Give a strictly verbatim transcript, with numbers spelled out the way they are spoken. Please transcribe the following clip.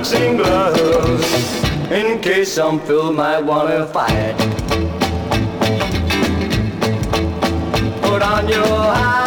boxing gloves in case some fool might wanna fight. Put on your high